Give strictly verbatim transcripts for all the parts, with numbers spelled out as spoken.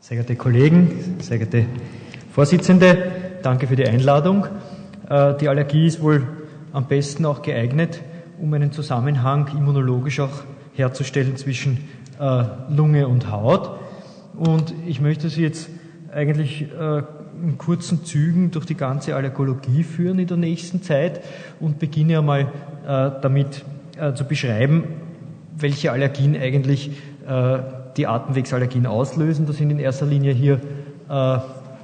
Sehr geehrte Kollegen, sehr geehrte Vorsitzende, danke für die Einladung. Die Allergie ist wohl am besten auch geeignet, um einen Zusammenhang immunologisch auch herzustellen zwischen Lunge und Haut. Und ich möchte Sie jetzt eigentlich in kurzen Zügen durch die ganze Allergologie führen in der nächsten Zeit und beginne einmal damit zu beschreiben, welche Allergien eigentlich die Atemwegsallergien auslösen. Das sind in erster Linie hier äh,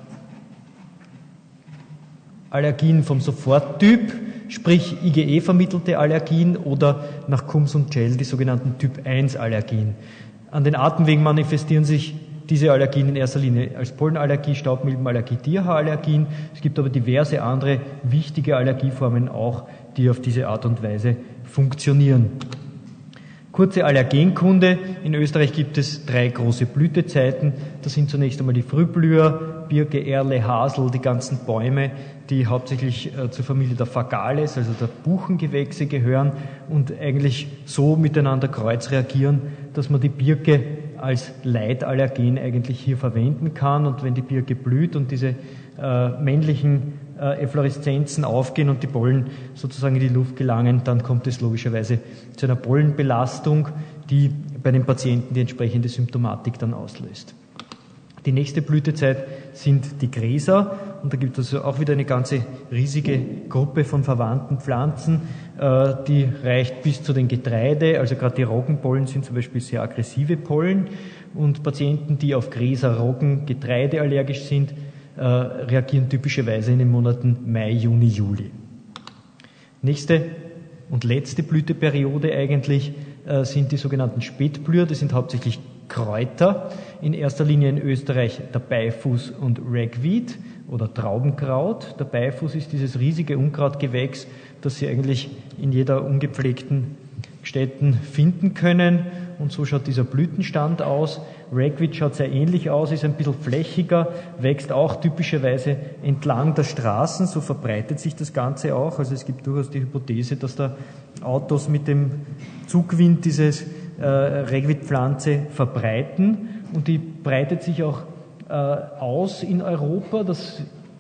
Allergien vom Soforttyp, sprich I G E-vermittelte Allergien oder nach Coombs und Gell die sogenannten Typ eins Allergien. An den Atemwegen manifestieren sich diese Allergien in erster Linie als Pollenallergie, Staubmilbenallergie, Tierhaarallergien. Es gibt aber diverse andere wichtige Allergieformen auch, die auf diese Art und Weise funktionieren. Kurze Allergenkunde. In Österreich gibt es drei große Blütezeiten. Das sind zunächst einmal die Frühblüher, Birke, Erle, Hasel, die ganzen Bäume, die hauptsächlich äh, zur Familie der Fagales, also der Buchengewächse gehören und eigentlich so miteinander kreuzreagieren, dass man die Birke als Leitallergen eigentlich hier verwenden kann. Und wenn die Birke blüht und diese äh, männlichen Effloreszenzen aufgehen und die Pollen sozusagen in die Luft gelangen, dann kommt es logischerweise zu einer Pollenbelastung, die bei den Patienten die entsprechende Symptomatik dann auslöst. Die nächste Blütezeit sind die Gräser und da gibt es also auch wieder eine ganze riesige Gruppe von verwandten Pflanzen, die reicht bis zu den Getreide, also gerade die Roggenpollen sind zum Beispiel sehr aggressive Pollen und Patienten, die auf Gräser, Roggen, Getreide allergisch sind, Äh, reagieren typischerweise in den Monaten Mai, Juni, Juli. Nächste und letzte Blüteperiode eigentlich äh, sind die sogenannten Spätblüher, das sind hauptsächlich Kräuter, in erster Linie in Österreich der Beifuß und Ragweed oder Traubenkraut. Der Beifuß ist dieses riesige Unkrautgewächs, das Sie eigentlich in jeder ungepflegten Städten finden können. Und so schaut dieser Blütenstand aus. Ragweed schaut sehr ähnlich aus, ist ein bisschen flächiger, wächst auch typischerweise entlang der Straßen, so verbreitet sich das Ganze auch. Also es gibt durchaus die Hypothese, dass da Autos mit dem Zugwind dieses äh, Ragweed-Pflanze verbreiten und die breitet sich auch äh, aus in Europa. Das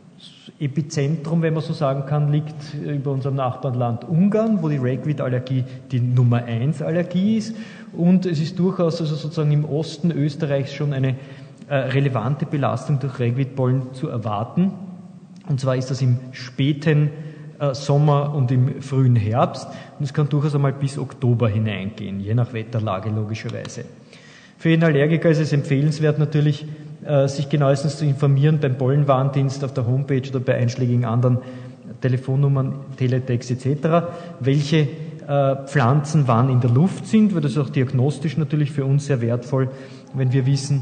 Epizentrum, wenn man so sagen kann, liegt über unserem Nachbarland Ungarn, wo die Ragweed-Allergie die Nummer eins Allergie ist. Und es ist durchaus also sozusagen im Osten Österreichs schon eine äh, relevante Belastung durch Ragweed-Pollen zu erwarten. Und zwar ist das im späten äh, Sommer und im frühen Herbst. Und es kann durchaus einmal bis Oktober hineingehen, je nach Wetterlage logischerweise. Für jeden Allergiker ist es empfehlenswert natürlich, sich genauestens zu informieren beim Pollenwarndienst auf der Homepage oder bei einschlägigen anderen Telefonnummern, Teletext et cetera, welche äh, Pflanzen wann in der Luft sind, weil das ist auch diagnostisch natürlich für uns sehr wertvoll, wenn wir wissen,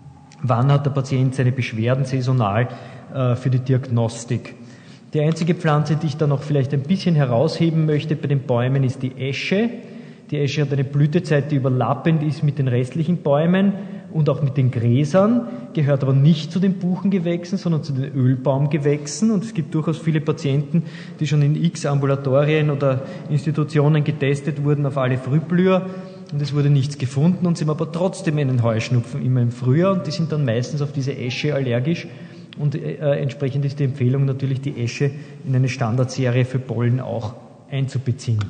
wann hat der Patient seine Beschwerden saisonal äh, für die Diagnostik. Die einzige Pflanze, die ich da noch vielleicht ein bisschen herausheben möchte bei den Bäumen, ist die Esche. Die Esche hat eine Blütezeit, die überlappend ist mit den restlichen Bäumen und auch mit den Gräsern, gehört aber nicht zu den Buchengewächsen, sondern zu den Ölbaumgewächsen. Und es gibt durchaus viele Patienten, die schon in x Ambulatorien oder Institutionen getestet wurden auf alle Frühblüher und es wurde nichts gefunden und sie haben aber trotzdem einen Heuschnupfen immer im Frühjahr und die sind dann meistens auf diese Esche allergisch. Und äh, entsprechend ist die Empfehlung natürlich, die Esche in eine Standardserie für Pollen auch einzubeziehen.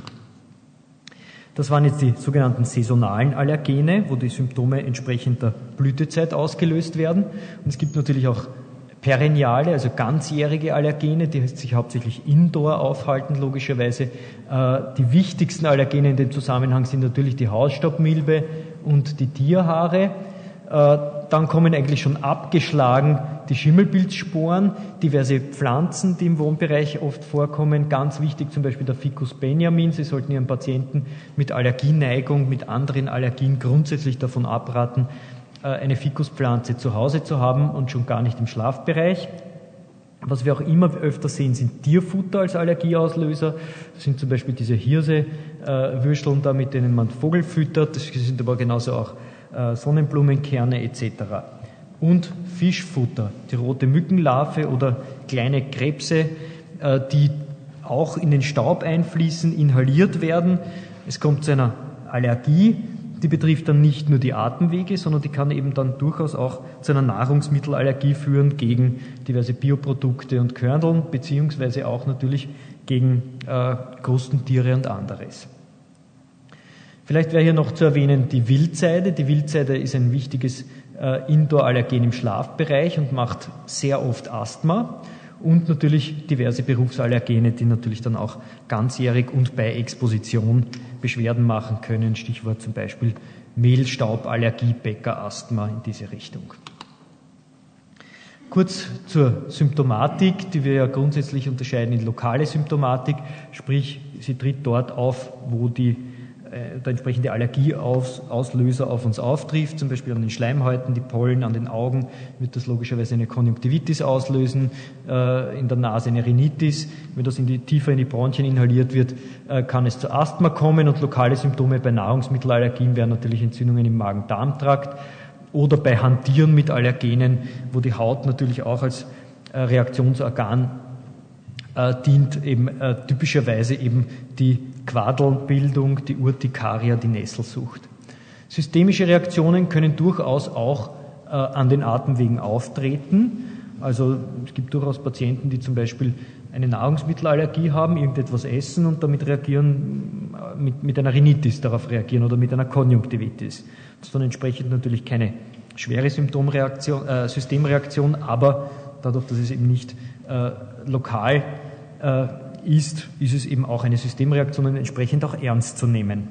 Das waren jetzt die sogenannten saisonalen Allergene, wo die Symptome entsprechend der Blütezeit ausgelöst werden. Und es gibt natürlich auch perenniale, also ganzjährige Allergene, die sich hauptsächlich indoor aufhalten, logischerweise. Die wichtigsten Allergene in dem Zusammenhang sind natürlich die Hausstaubmilbe und die Tierhaare. Dann kommen eigentlich schon abgeschlagen die Schimmelpilzsporen, diverse Pflanzen, die im Wohnbereich oft vorkommen. Ganz wichtig zum Beispiel der Ficus benjamin. Sie sollten Ihren Patienten mit Allergieneigung, mit anderen Allergien grundsätzlich davon abraten, eine Ficuspflanze zu Hause zu haben und schon gar nicht im Schlafbereich. Was wir auch immer öfter sehen, sind Tierfutter als Allergieauslöser. Das sind zum Beispiel diese Hirsewürsteln da, mit denen man Vogel füttert. Das sind aber genauso auch Sonnenblumenkerne et cetera. Und Fischfutter, die rote Mückenlarve oder kleine Krebse, die auch in den Staub einfließen, inhaliert werden. Es kommt zu einer Allergie, Die betrifft dann nicht nur die Atemwege, sondern die kann eben dann durchaus auch zu einer Nahrungsmittelallergie führen gegen diverse Bioprodukte und Körneln, beziehungsweise auch natürlich gegen äh, Krustentiere und anderes. Vielleicht wäre hier noch zu erwähnen die Wildseide. Die Wildseide ist ein wichtiges äh, Indoor-Allergen im Schlafbereich und macht sehr oft Asthma. Und natürlich diverse Berufsallergene, die natürlich dann auch ganzjährig und bei Exposition Beschwerden machen können. Stichwort zum Beispiel Mehlstauballergie, Bäckerasthma in diese Richtung. Kurz zur Symptomatik, die wir ja grundsätzlich unterscheiden in lokale Symptomatik, sprich sie tritt dort auf, wo die der entsprechende Allergieauslöser auf uns auftrifft, zum Beispiel an den Schleimhäuten, die Pollen an den Augen, wird das logischerweise eine Konjunktivitis auslösen, in der Nase eine Rhinitis. Wenn das in die, tiefer in die Bronchien inhaliert wird, kann es zu Asthma kommen, und lokale Symptome bei Nahrungsmittelallergien wären natürlich Entzündungen im Magen-Darm-Trakt oder bei Hantieren mit Allergenen, wo die Haut natürlich auch als Reaktionsorgan dient, eben typischerweise eben die Quadelbildung, die Urtikaria, die Nesselsucht. Systemische Reaktionen können durchaus auch äh, an den Atemwegen auftreten. Also es gibt durchaus Patienten, die zum Beispiel eine Nahrungsmittelallergie haben, irgendetwas essen und damit reagieren, mit, mit einer Rhinitis darauf reagieren oder mit einer Konjunktivitis. Das ist dann entsprechend natürlich keine schwere Symptomreaktion, äh, Systemreaktion, aber dadurch, dass es eben nicht äh, lokal äh, ist, ist es eben auch eine Systemreaktion und entsprechend auch ernst zu nehmen.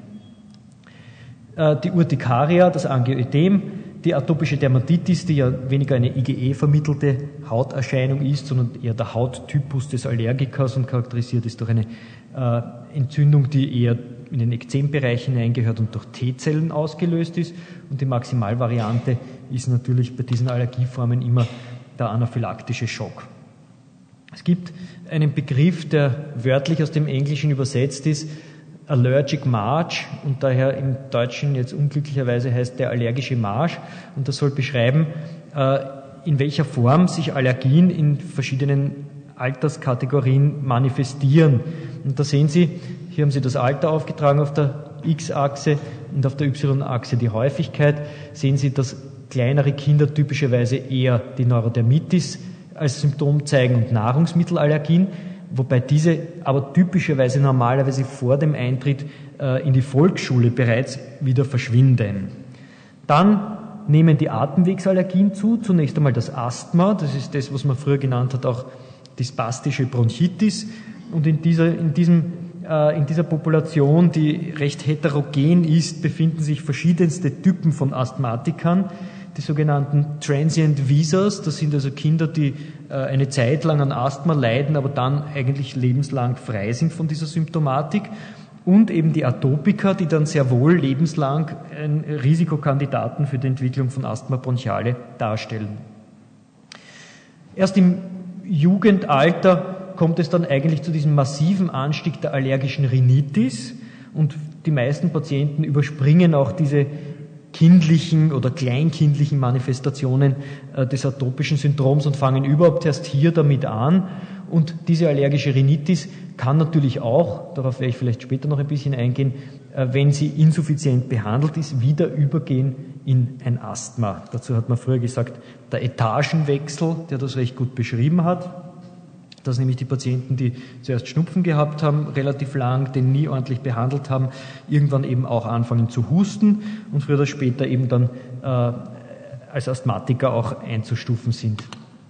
Äh, die Urtikaria, das Angioödem, die atopische Dermatitis, die ja weniger eine IgE-vermittelte Hauterscheinung ist, sondern eher der Hauttypus des Allergikers und charakterisiert ist durch eine äh, Entzündung, die eher in den Ekzembereich hineingehört und durch T-Zellen ausgelöst ist. Und die Maximalvariante ist natürlich bei diesen Allergieformen immer der anaphylaktische Schock. Es gibt einen Begriff, der wörtlich aus dem Englischen übersetzt ist, Allergic March, und daher im Deutschen jetzt unglücklicherweise heißt der allergische Marsch, und das soll beschreiben, in welcher Form sich Allergien in verschiedenen Alterskategorien manifestieren. Und da sehen Sie, hier haben Sie das Alter aufgetragen auf der X-Achse und auf der Y-Achse die Häufigkeit. Sehen Sie, dass kleinere Kinder typischerweise eher die Neurodermitis als Symptom zeigen und Nahrungsmittelallergien, wobei diese aber typischerweise normalerweise vor dem Eintritt äh, in die Volksschule bereits wieder verschwinden. Dann nehmen die Atemwegsallergien zu, zunächst einmal das Asthma, das ist das, was man früher genannt hat, auch die spastische Bronchitis, und in dieser, in diesem, äh, in dieser Population, die recht heterogen ist, befinden sich verschiedenste Typen von Asthmatikern. Die sogenannten Transient Wheezers, das sind also Kinder, die äh, eine Zeit lang an Asthma leiden, aber dann eigentlich lebenslang frei sind von dieser Symptomatik. Und eben die Atopiker, die dann sehr wohl lebenslang einen Risikokandidaten für die Entwicklung von Asthma bronchiale darstellen. Erst im Jugendalter kommt es dann eigentlich zu diesem massiven Anstieg der allergischen Rhinitis, und die meisten Patienten überspringen auch diese kindlichen oder kleinkindlichen Manifestationen äh, des atopischen Syndroms und fangen überhaupt erst hier damit an. Und diese allergische Rhinitis kann natürlich auch, darauf werde ich vielleicht später noch ein bisschen eingehen, äh, wenn sie insuffizient behandelt ist, wieder übergehen in ein Asthma. Dazu hat man früher gesagt, der Etagenwechsel, der das recht gut beschrieben hat. Dass nämlich die Patienten, die zuerst Schnupfen gehabt haben, relativ lang, den nie ordentlich behandelt haben, irgendwann eben auch anfangen zu husten und früher oder später eben dann äh, als Asthmatiker auch einzustufen sind.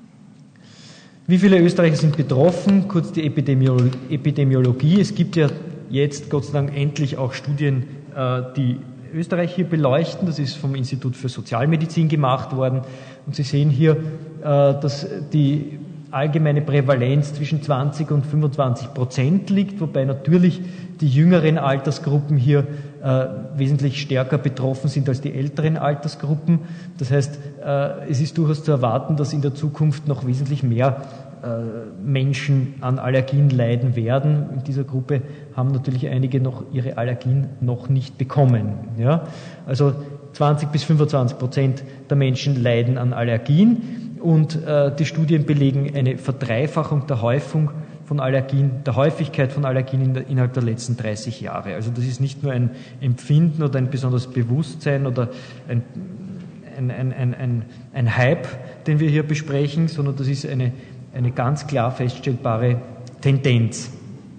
Wie viele Österreicher sind betroffen? Kurz die Epidemiolo- Epidemiologie. Es gibt ja jetzt Gott sei Dank endlich auch Studien, äh, die Österreich hier beleuchten. Das ist vom Institut für Sozialmedizin gemacht worden. Und Sie sehen hier, äh, dass die allgemeine Prävalenz zwischen zwanzig und fünfundzwanzig Prozent liegt, wobei natürlich die jüngeren Altersgruppen hier äh, wesentlich stärker betroffen sind als die älteren Altersgruppen. Das heißt, äh, es ist durchaus zu erwarten, dass in der Zukunft noch wesentlich mehr äh, Menschen an Allergien leiden werden. In dieser Gruppe haben natürlich einige noch ihre Allergien noch nicht bekommen. Ja? Also zwanzig bis fünfundzwanzig Prozent der Menschen leiden an Allergien. Und äh, die Studien belegen eine Verdreifachung der Häufung von Allergien, der Häufigkeit von Allergien in der, innerhalb der letzten dreißig Jahre. Also das ist nicht nur ein Empfinden oder ein besonderes Bewusstsein oder ein, ein, ein, ein, ein, ein Hype, den wir hier besprechen, sondern das ist eine, eine ganz klar feststellbare Tendenz.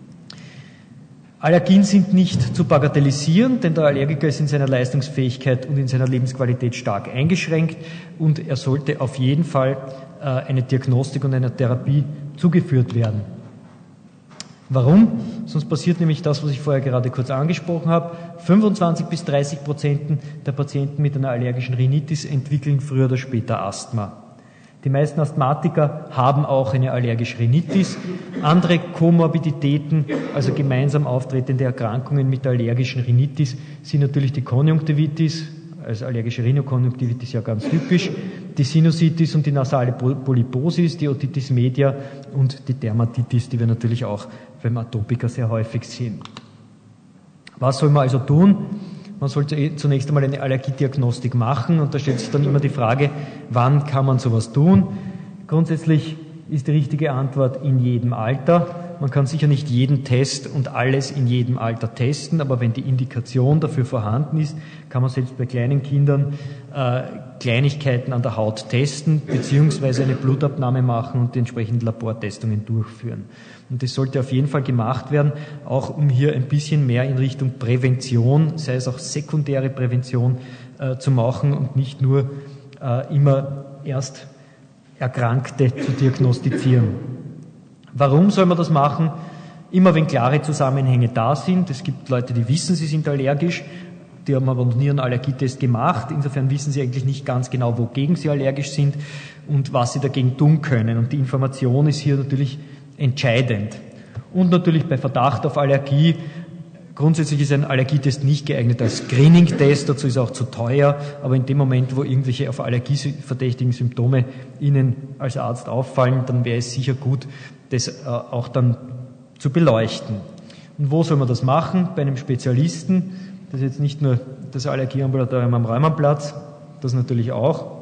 Allergien sind nicht zu bagatellisieren, denn der Allergiker ist in seiner Leistungsfähigkeit und in seiner Lebensqualität stark eingeschränkt und er sollte auf jeden Fall äh, eine Diagnostik und eine Therapie zugeführt werden. Warum? Sonst passiert nämlich das, was ich vorher gerade kurz angesprochen habe. fünfundzwanzig bis dreißig Prozent der Patienten mit einer allergischen Rhinitis entwickeln früher oder später Asthma. Die meisten Asthmatiker haben auch eine allergische Rhinitis. Andere Komorbiditäten, also gemeinsam auftretende Erkrankungen mit der allergischen Rhinitis, sind natürlich die Konjunktivitis, also allergische Rhinokonjunktivitis ja ganz typisch, die Sinusitis und die nasale Polyposis, die Otitis media und die Dermatitis, die wir natürlich auch beim Atopiker sehr häufig sehen. Was soll man also tun? Man sollte zunächst einmal eine Allergiediagnostik machen und da stellt sich dann immer die Frage, wann kann man sowas tun? Grundsätzlich ist die richtige Antwort in jedem Alter. Man kann sicher nicht jeden Test und alles in jedem Alter testen, aber wenn die Indikation dafür vorhanden ist, kann man selbst bei kleinen Kindern äh, Kleinigkeiten an der Haut testen, beziehungsweise eine Blutabnahme machen und die entsprechenden Labortestungen durchführen. Und das sollte auf jeden Fall gemacht werden, auch um hier ein bisschen mehr in Richtung Prävention, sei es auch sekundäre Prävention, äh, zu machen und nicht nur äh, immer erst Erkrankte zu diagnostizieren. Warum soll man das machen? Immer wenn klare Zusammenhänge da sind. Es gibt Leute, die wissen, sie sind allergisch, die haben aber noch nie einen Allergietest gemacht. Insofern wissen sie eigentlich nicht ganz genau, wogegen sie allergisch sind und was sie dagegen tun können. Und die Information ist hier natürlich entscheidend. Und natürlich bei Verdacht auf Allergie. Grundsätzlich ist ein Allergietest nicht geeignet als Screening-Test, dazu ist er auch zu teuer, aber in dem Moment, wo irgendwelche auf Allergie verdächtigen Symptome Ihnen als Arzt auffallen, dann wäre es sicher gut, das äh, auch dann zu beleuchten. Und wo soll man das machen? Bei einem Spezialisten. Das ist jetzt nicht nur das Allergieambulatorium am Reumannplatz, das natürlich auch,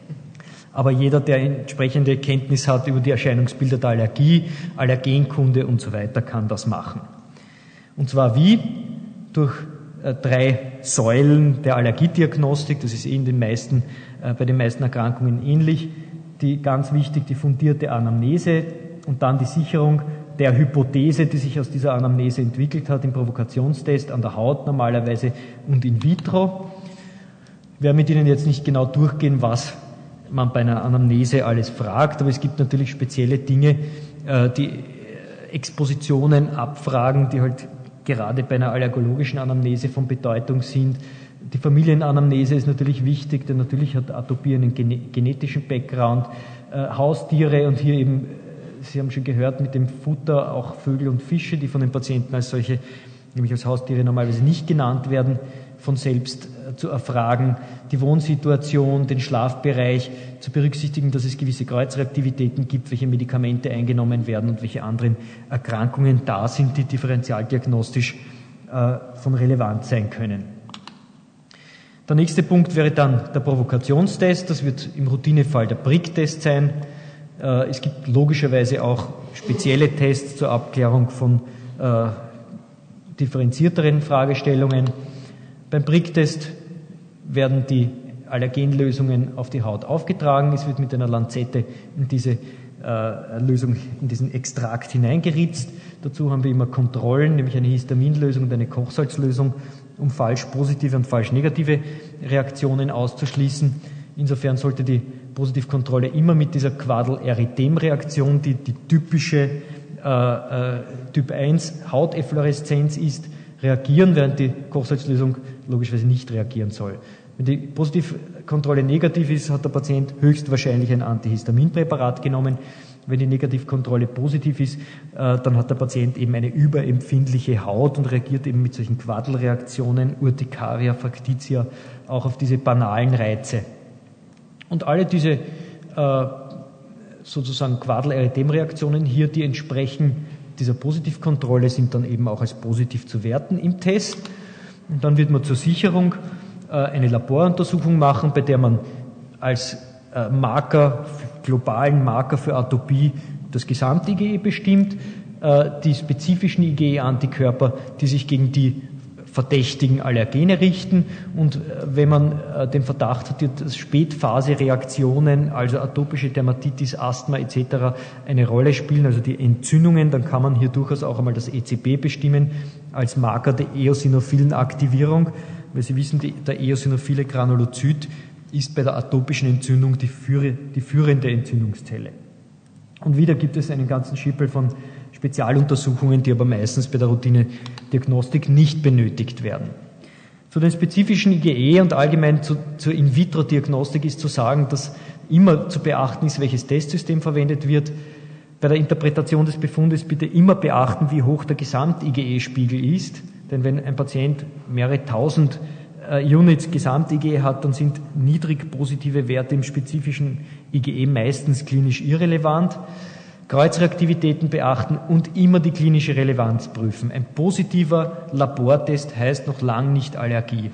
aber jeder, der entsprechende Kenntnis hat über die Erscheinungsbilder der Allergie, Allergenkunde und so weiter, kann das machen. Und zwar wie? Durch äh, drei Säulen der Allergiediagnostik, das ist eh in den meisten, äh, bei den meisten Erkrankungen ähnlich. Die ganz wichtig, die fundierte Anamnese und dann die Sicherung der Hypothese, die sich aus dieser Anamnese entwickelt hat, im Provokationstest an der Haut normalerweise und in vitro. Ich werde mit Ihnen jetzt nicht genau durchgehen, was man bei einer Anamnese alles fragt, aber es gibt natürlich spezielle Dinge, äh, die Expositionen abfragen, die halt gerade bei einer allergologischen Anamnese von Bedeutung sind. Die Familienanamnese ist natürlich wichtig, denn natürlich hat Atopie einen genetischen Background. Äh, Haustiere und hier eben, Sie haben schon gehört, mit dem Futter auch Vögel und Fische, die von den Patienten als solche, nämlich als Haustiere normalerweise nicht genannt werden, von selbst äh, zu erfragen. Die Wohnsituation, den Schlafbereich, zu berücksichtigen, dass es gewisse Kreuzreaktivitäten gibt, welche Medikamente eingenommen werden und welche anderen Erkrankungen da sind, die differentialdiagnostisch äh, von Relevanz sein können. Der nächste Punkt wäre dann der Provokationstest. Das wird im Routinefall der Prick-Test sein. Äh, es gibt logischerweise auch spezielle Tests zur Abklärung von äh, differenzierteren Fragestellungen. Beim Prick-Test werden die Allergenlösungen auf die Haut aufgetragen. Es wird mit einer Lanzette in diese äh, Lösung, in diesen Extrakt hineingeritzt. Dazu haben wir immer Kontrollen, nämlich eine Histaminlösung und eine Kochsalzlösung, um falsch positive und falsch negative Reaktionen auszuschließen. Insofern sollte die Positivkontrolle immer mit dieser Quadel-Erythem-Reaktion, die die typische äh, äh, Typ eins Hauteffloreszenz ist, reagieren, während die Kochsalzlösung logischerweise nicht reagieren soll. Wenn die Positivkontrolle negativ ist, hat der Patient höchstwahrscheinlich ein Antihistaminpräparat genommen. Wenn die Negativkontrolle positiv ist, äh, dann hat der Patient eben eine überempfindliche Haut und reagiert eben mit solchen Quaddelreaktionen, Urtikaria, Factitia, auch auf diese banalen Reize. Und alle diese äh, sozusagen Quadel-Erythem-Reaktionen hier, die entsprechen dieser Positivkontrolle, sind dann eben auch als positiv zu werten im Test. Und dann wird man zur Sicherung äh, eine Laboruntersuchung machen, bei der man als äh, Marker, globalen Marker für Atopie das Gesamt-I G E bestimmt. die spezifischen IgE-Antikörper, die sich gegen die verdächtigen Allergene richten. Und wenn man den Verdacht hat, dass Spätphase-Reaktionen, also atopische Dermatitis, Asthma et cetera eine Rolle spielen, also die Entzündungen, dann kann man hier durchaus auch einmal das E C B bestimmen als Marker der eosinophilen Aktivierung, weil Sie wissen, die, der eosinophile Granulozyt ist bei der atopischen Entzündung die, führe, die führende Entzündungszelle. Und wieder gibt es einen ganzen Schippel von Spezialuntersuchungen, die aber meistens bei der Routine-Diagnostik nicht benötigt werden. Zu den spezifischen IgE und allgemein zu, zur In-vitro-Diagnostik ist zu sagen, dass immer zu beachten ist, welches Testsystem verwendet wird. Bei der Interpretation des Befundes bitte immer beachten, wie hoch der Gesamt-IgE-Spiegel ist, denn wenn ein Patient mehrere tausend äh, Units Gesamt-IgE hat, dann sind niedrig positive Werte im spezifischen IgE meistens klinisch irrelevant. Kreuzreaktivitäten beachten und immer die klinische Relevanz prüfen. Ein positiver Labortest heißt noch lang nicht Allergie.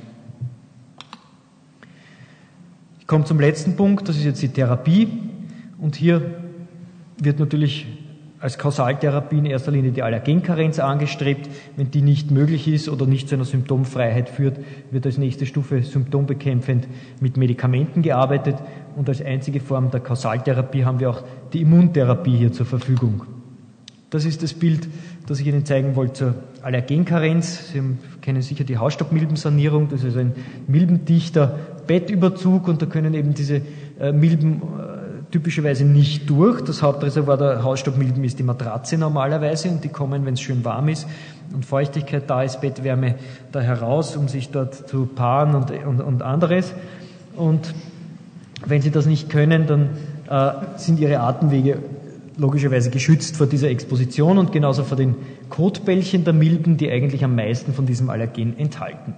Ich komme zum letzten Punkt, das ist jetzt die Therapie. Und hier wird natürlich als Kausaltherapie in erster Linie die Allergenkarenz angestrebt. Wenn die nicht möglich ist oder nicht zu einer Symptomfreiheit führt, wird als nächste Stufe symptombekämpfend mit Medikamenten gearbeitet. Und als einzige Form der Kausaltherapie haben wir auch die Immuntherapie hier zur Verfügung. Das ist das Bild, das ich Ihnen zeigen wollte zur Allergenkarenz. Sie kennen sicher die Hausstaubmilbensanierung. Das ist ein milbendichter Bettüberzug und da können eben diese Milben typischerweise nicht durch. Das Hauptreservoir der Hausstaubmilben ist die Matratze normalerweise und die kommen, wenn es schön warm ist und Feuchtigkeit da ist, Bettwärme da heraus, um sich dort zu paaren und, und, und anderes. Und wenn sie das nicht können, dann äh, sind ihre Atemwege logischerweise geschützt vor dieser Exposition und genauso vor den Kotbällchen der Milben, die eigentlich am meisten von diesem Allergen enthalten.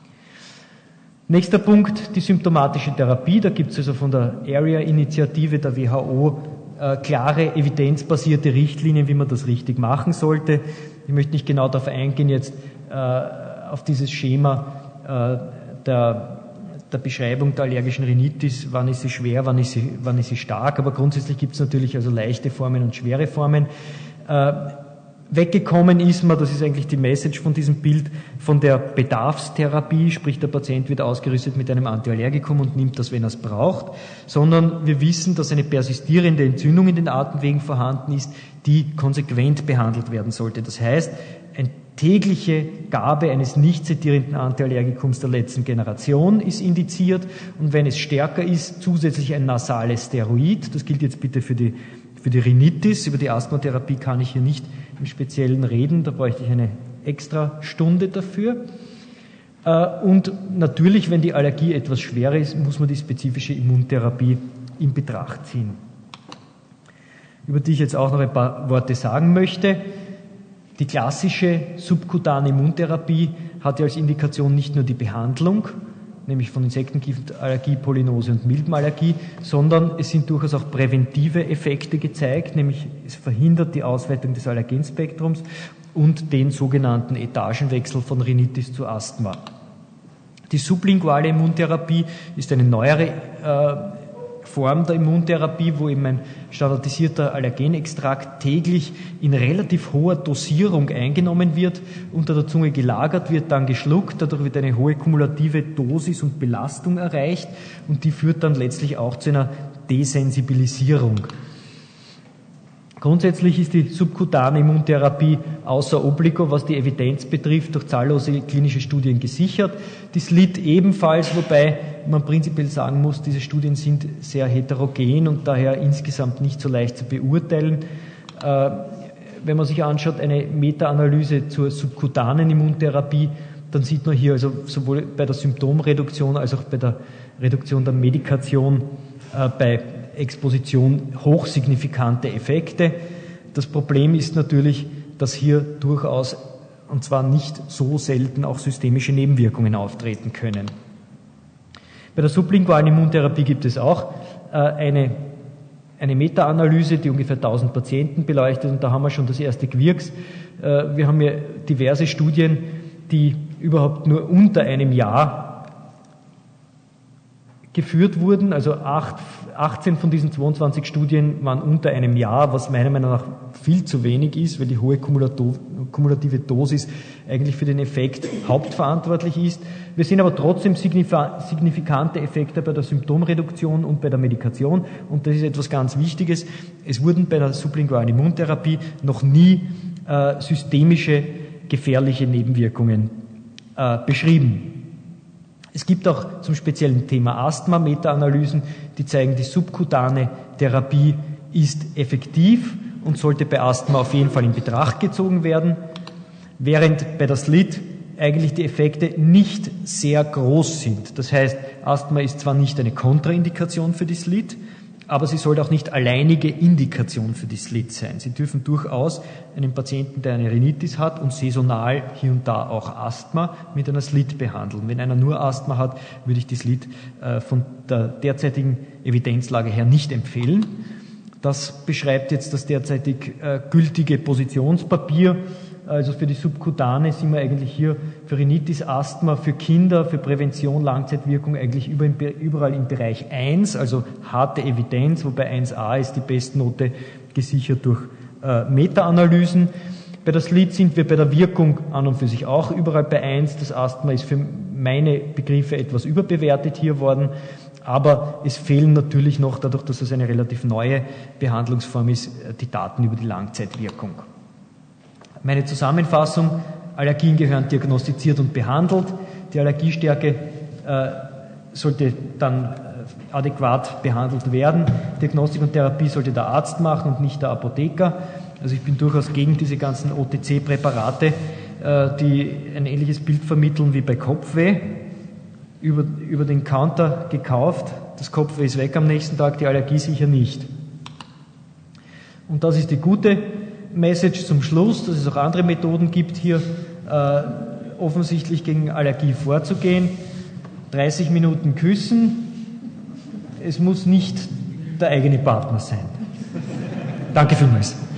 Nächster Punkt, die symptomatische Therapie. Da gibt es also von der Area-Initiative der W H O äh, klare, evidenzbasierte Richtlinien, wie man das richtig machen sollte. Ich möchte nicht genau darauf eingehen, jetzt äh, auf dieses Schema äh, der, der Beschreibung der allergischen Rhinitis, wann ist sie schwer, wann ist sie, wann ist sie stark, aber grundsätzlich gibt es natürlich also leichte Formen und schwere Formen. Äh, Weggekommen ist man, das ist eigentlich die Message von diesem Bild, von der Bedarfstherapie, sprich der Patient wird ausgerüstet mit einem Antiallergikum und nimmt das, wenn er es braucht, sondern wir wissen, dass eine persistierende Entzündung in den Atemwegen vorhanden ist, die konsequent behandelt werden sollte. Das heißt, eine tägliche Gabe eines nicht sedierenden Antiallergikums der letzten Generation ist indiziert und wenn es stärker ist, zusätzlich ein nasales Steroid. Das gilt jetzt bitte für die, für die Rhinitis. Über die Asthmatherapie kann ich hier nicht im Speziellen reden, da bräuchte ich eine extra Stunde dafür. Und natürlich, wenn die Allergie etwas schwerer ist, muss man die spezifische Immuntherapie in Betracht ziehen. Über die ich jetzt auch noch ein paar Worte sagen möchte. Die klassische subkutane Immuntherapie hat ja als Indikation nicht nur die Behandlung, nämlich von Insektengiftallergie, Pollinose und Milbenallergie, sondern es sind durchaus auch präventive Effekte gezeigt, nämlich es verhindert die Ausweitung des Allergenspektrums und den sogenannten Etagenwechsel von Rhinitis zu Asthma. Die sublinguale Immuntherapie ist eine neuere äh, Form der Immuntherapie, wo eben ein standardisierter Allergenextrakt täglich in relativ hoher Dosierung eingenommen wird, unter der Zunge gelagert wird, dann geschluckt, dadurch wird eine hohe kumulative Dosis und Belastung erreicht und die führt dann letztlich auch zu einer Desensibilisierung. Grundsätzlich ist die subkutane Immuntherapie außer obligo, was die Evidenz betrifft, durch zahllose klinische Studien gesichert. Die S L I D ebenfalls, wobei man prinzipiell sagen muss, diese Studien sind sehr heterogen und daher insgesamt nicht so leicht zu beurteilen. Äh, wenn man sich anschaut, eine Meta-Analyse zur subkutanen Immuntherapie, dann sieht man hier also sowohl bei der Symptomreduktion als auch bei der Reduktion der Medikation äh, bei Exposition hochsignifikante Effekte. Das Problem ist natürlich, dass hier durchaus, und zwar nicht so selten, auch systemische Nebenwirkungen auftreten können. Bei der sublingualen Immuntherapie gibt es auch äh, eine, eine Meta-Analyse, die ungefähr tausend Patienten beleuchtet und da haben wir schon das erste Gewirks. Äh, wir haben hier diverse Studien, die überhaupt nur unter einem Jahr geführt wurden, also acht, achtzehn von diesen zweiundzwanzig Studien waren unter einem Jahr, was meiner Meinung nach viel zu wenig ist, weil die hohe kumulative Dosis eigentlich für den Effekt hauptverantwortlich ist. Wir sehen aber trotzdem signifikante Effekte bei der Symptomreduktion und bei der Medikation, und das ist etwas ganz Wichtiges. Es wurden bei der sublingualen Immuntherapie noch nie äh, systemische gefährliche Nebenwirkungen äh, beschrieben. Es gibt auch zum speziellen Thema Asthma Meta-Analysen, die zeigen, die subkutane Therapie ist effektiv und sollte bei Asthma auf jeden Fall in Betracht gezogen werden, während bei der S L I D eigentlich die Effekte nicht sehr groß sind. Das heißt, Asthma ist zwar nicht eine Kontraindikation für die S L I D, aber sie sollte auch nicht alleinige Indikation für die S L I D sein. Sie dürfen durchaus einen Patienten, der eine Rhinitis hat und saisonal hier und da auch Asthma, mit einer S L I D behandeln. Wenn einer nur Asthma hat, würde ich die S L I D äh, von der derzeitigen Evidenzlage her nicht empfehlen. Das beschreibt jetzt das derzeitig äh, gültige Positionspapier. Also für die Subkutane sind wir eigentlich hier für Rhinitis, Asthma, für Kinder, für Prävention, Langzeitwirkung eigentlich überall im Bereich eins, also harte Evidenz, wobei eins a ist die Bestnote gesichert durch äh, Meta-Analysen. Bei der S L I D sind wir bei der Wirkung an und für sich auch überall bei eins. Das Asthma ist für meine Begriffe etwas überbewertet hier worden, aber es fehlen natürlich noch, dadurch, dass es eine relativ neue Behandlungsform ist, die Daten über die Langzeitwirkung. Meine Zusammenfassung: Allergien gehören diagnostiziert und behandelt. Die Allergiestärke äh, sollte dann äh, adäquat behandelt werden. Diagnostik und Therapie sollte der Arzt machen und nicht der Apotheker. Also ich bin durchaus gegen diese ganzen O T C-Präparate, äh, die ein ähnliches Bild vermitteln wie bei Kopfweh. Über, über den Counter gekauft, das Kopfweh ist weg am nächsten Tag, die Allergie sicher nicht. Und das ist die gute Message zum Schluss, dass es auch andere Methoden gibt, hier äh, offensichtlich gegen Allergie vorzugehen. dreißig Minuten küssen, es muss nicht der eigene Partner sein. Danke vielmals.